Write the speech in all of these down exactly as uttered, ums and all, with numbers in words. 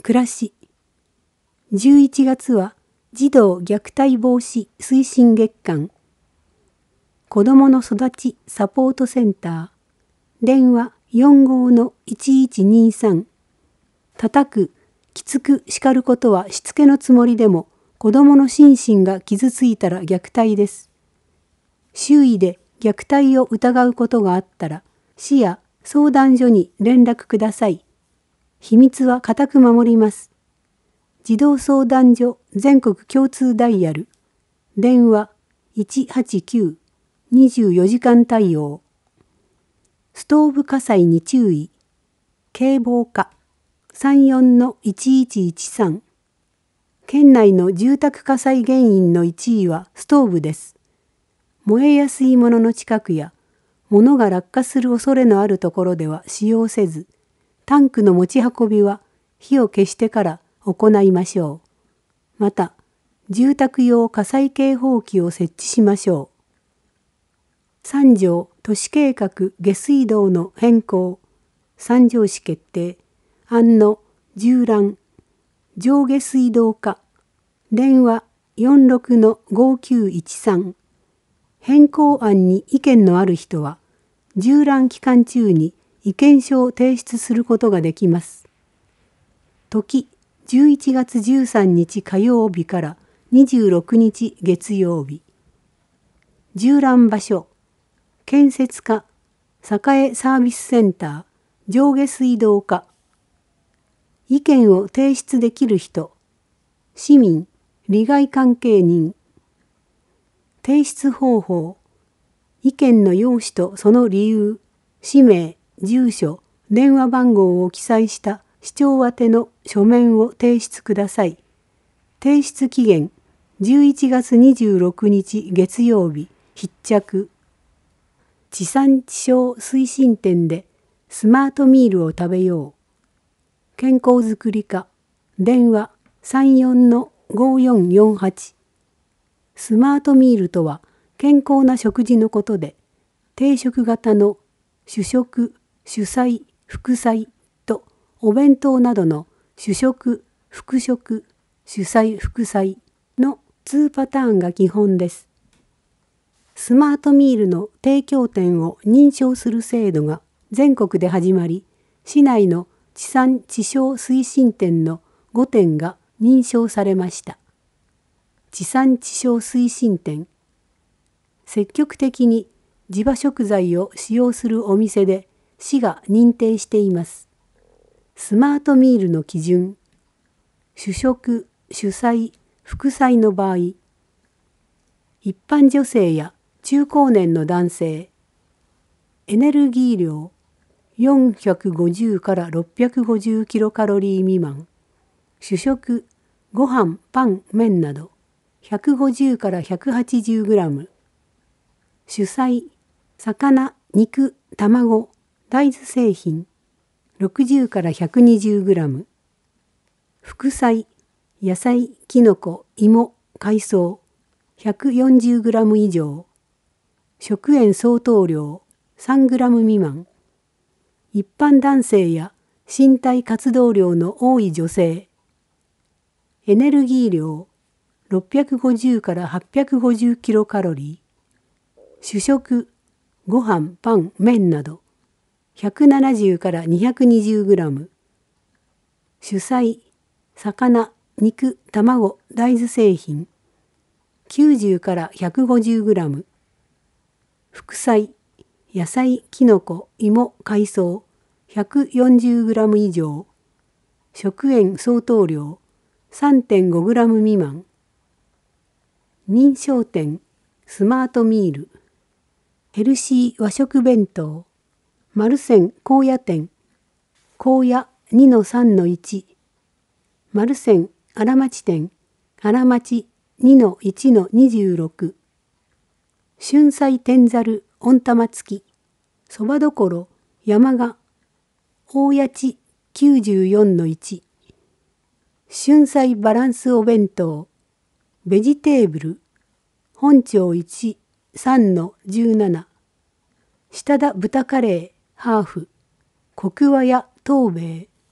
暮らし。じゅういちがつは児童虐待防止推進月間。子どもの育ちサポートセンター。電話 よんごーのいちいちにさん。叩く、きつく叱ることはしつけのつもりでも、子どもの心身が傷ついたら虐待です。周囲で虐待を疑うことがあったら、市や相談所に連絡ください。秘密は固く守ります。児童相談所全国共通ダイヤル。電話いちはちきゅう、にじゅうよじかん対応。ストーブ火災に注意。警防課さんよんのいちいちいちさん。県内の住宅火災原因のいちいはストーブです。燃えやすいものの近くや、物が落下する恐れのあるところでは使用せず、タンクの持ち運びは火を消してから行いましょう。また、住宅用火災警報器を設置しましょう。三条都市計画下水道の変更、三条市決定、案の縦覧、上下水道課、電話 よんろくのごきゅういちさん。変更案に意見のある人は、縦覧期間中に意見書を提出することができます。時、じゅういちがつじゅうさんにち火曜日からにじゅうろくにち月曜日。縦覧場所、建設課、栄サービスセンター、上下水道課。意見を提出できる人、市民、利害関係人。提出方法、意見の要旨とその理由、氏名、住所、電話番号を記載した市長宛ての書面を提出ください。提出期限、じゅういちがつにじゅうろくにち月曜日、必着。地産地消推進展でスマートミールを食べよう。健康づくり課、電話さんよんのごよんよんはち。スマートミールとは健康な食事のことで、定食型の主食、主菜、副菜とお弁当などの主食、副食、主菜、副菜のにパターンが基本です。スマートミールの提供店を認証する制度が全国で始まり、市内の地産地消推進店のごてんが認証されました。地産地消推進店。積極的に地場食材を使用するお店で市が認定しています。スマートミールの基準。主食、主菜、副菜の場合、一般女性や中高年の男性、エネルギー量よんひゃくごじゅうからろっぴゃくごじゅうキロカロリー未満、主食、ご飯、パン、麺などひゃくごじゅうからひゃくはちじゅうグラム、主菜、魚、肉、卵、大豆製品ろくじゅうからひゃくにじゅうグラム、副菜、野菜、きのこ、芋、海藻ひゃくよんじゅうグラム以上、食塩相当量さんグラム未満、一般男性や身体活動量の多い女性、エネルギー量ろっぴゃくごじゅうからはっぴゃくごじゅうキロカロリー、主食、ご飯、パン、麺などひゃくななじゅうからにひゃくにじゅうグラム、主菜、魚、肉、卵、大豆製品きゅうじゅうからひゃくごじゅうグラム、副菜、野菜、きのこ、芋、海藻ひゃくよんじゅうグラム以上、食塩相当量 さんてんごグラム未満。認証店、スマートミール、ヘルシー和食弁当、マルセン高野店、高野 にのさんのいち、マルセン荒町店、荒町 にのいちのにじゅうろく、春菜天ざる温玉付き、そばどころ山賀大谷地きゅうじゅうよんのいち、春菜バランスお弁当、ベジテーブル、本町いち、さんのじゅうなな、下田豚カレー、ハーフ、コクワ屋東米、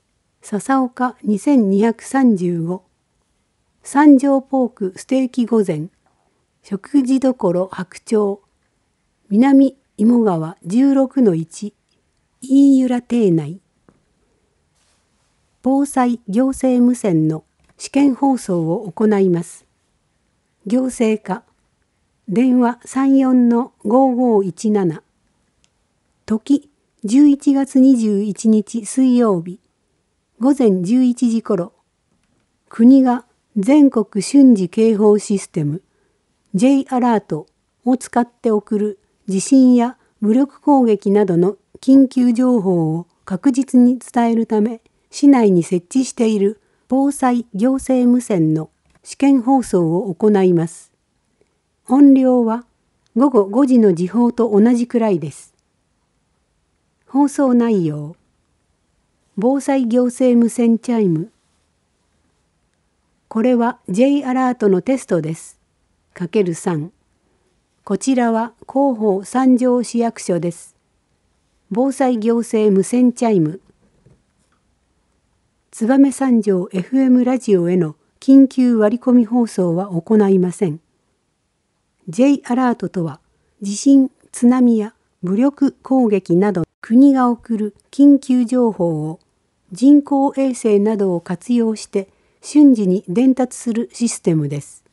笹岡にせんにひゃくさんじゅうご、三条ポークステーキ御膳、食事処白鳥、南芋川 じゅうろくのいち、飯浦邸内。防災行政無線の試験放送を行います。行政課、電話 さんよんのごごいちなな。時、じゅういちがつにじゅういちにち水曜日、午前じゅういちじ頃、国が全国瞬時警報システム J アラートを使って送る地震や武力攻撃などの緊急情報を確実に伝えるため、市内に設置している防災行政無線の試験放送を行います。音量はごごごじの時報と同じくらいです。放送内容。防災行政無線チャイム。これは J アラートのテストです。かけるさん。こちらは広報三条市役所です。防災行政無線チャイム。燕三条 エフエム ラジオへの緊急割り込み放送は行いません。J アラートとは、地震、津波や武力攻撃など国が送る緊急情報を人工衛星などを活用して瞬時に伝達するシステムです。